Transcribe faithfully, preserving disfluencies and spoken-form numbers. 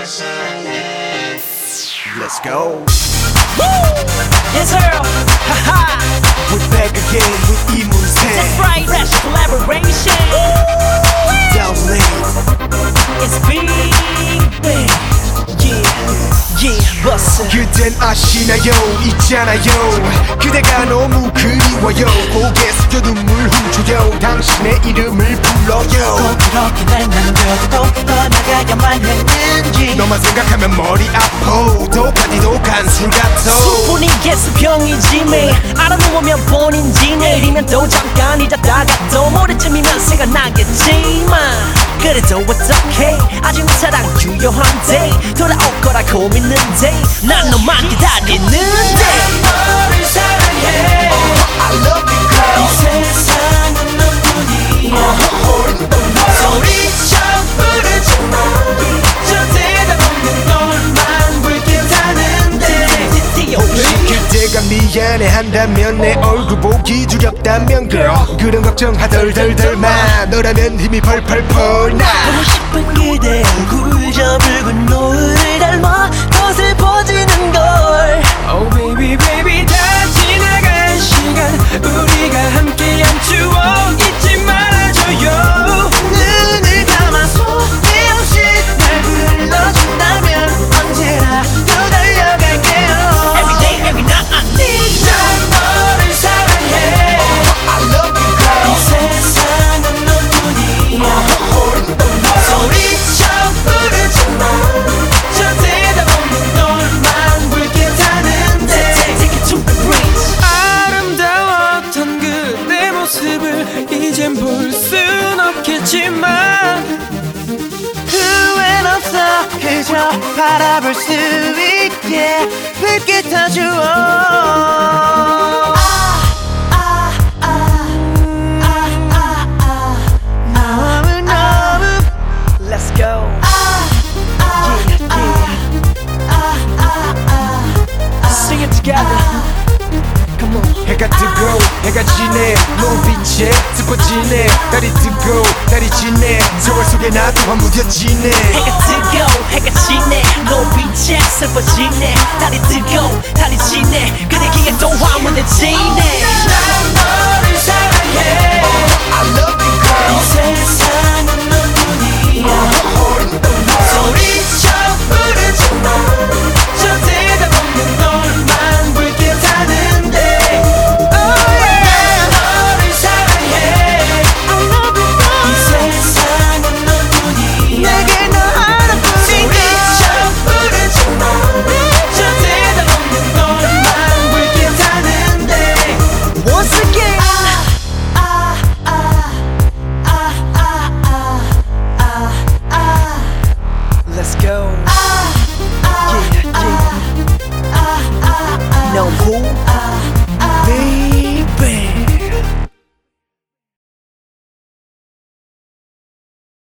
Let's go. Yes sir. Haha. We're back again with 이문세. That's right. Fresh collaboration. Downlink. It's big bang. Yeah. Yeah. Bust it. 그댄 아시나요 있잖아요 그대가 너무 그리워요 고개 숙여 눈물 훔쳐요 당신의 이름을 불러요 꼭 그렇게 날 남겨두고 떠나가야만 했는지 너만 생각하면 머리 아파 독한 독한 술 같아 수분이 개수병이지 매 알아놓으면 본인지 내일이면 또 잠깐 잊었다가 또 모레쯤이면 생각나겠지만 그래도 어떡해 아직은 사랑 유효한데 돌아올 거라고 믿는데 난 너만 기다리는데 너를 사랑해 I love you girl 이 세상은 너뿐이야 소리쳐 부르지마 저 대답 없는 너만 불빛하는데 혹시 그대가 미안해한다면 내 얼굴 보기 두렵다면 girl 그런 걱정 하덜덜덜 마 너라면 힘이 펄펄펄 나 보고 싶은 그대 얼굴 저 붉은 노을을 닮아 더 슬퍼지는 걸 Oh baby baby 다 지나간 시간 우리가 함께한 추억 잊지 말아줘요 눈을 감아 소리 없이 날 불러준다면 언제라도 달려갈게요 Every day every night I need you 난 너를 사랑해 I love you girl 이 세상은 너뿐이야 소리쳐 부르지마 저 대답 없는 너만 불빛하는데 Take it to the bridge 아름다웠던 그대 모습을 이젠 볼 순 없겠지만 후회는 없어 그저 바라볼 수 있게 불빛 다 주어 Let's go. Yeah, yeah. Sing it together. Come on. 해가 뜨고 해가 지네 노을빛에 슬퍼지네 달이 뜨고 달이 지네 세월 속에 나도 환무뎌지네 해가 뜨고 해가 지네 노을빛에 슬퍼지네 달이 뜨고 달이 지네 그대 기에 또 화무뎌지네 난 너를 사랑해 I love you girl 이 세상